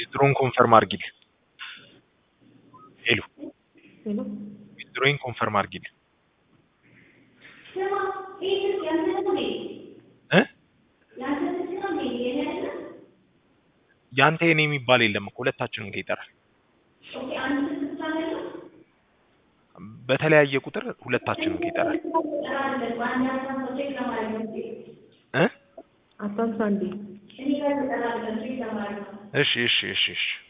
ዊዝድሮውን ኮንፈርም አድርጊልኝ። ሄሎ ሄሎ ዊዝድሮውን ኮንፈርም አድርጊልኝ። እ ያንተ የኔ የሚባል የለም እኮ ሁለታችንም ጋር ይጠራል። በተለያየ ቁጥር ሁለታችንም ጋር ይጠራል። እ አታንሳ እንዴ እሺ እሺ እሺ እሺ